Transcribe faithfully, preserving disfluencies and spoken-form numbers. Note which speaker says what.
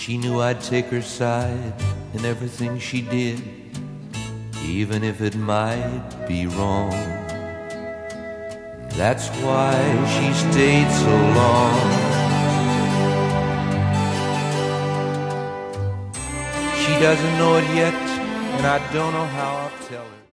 Speaker 1: She knew I'd take her side in everything she did, even if it might be wrong. That's why she stayed so long. She doesn't know it yet, and I don't know how I'll tell her.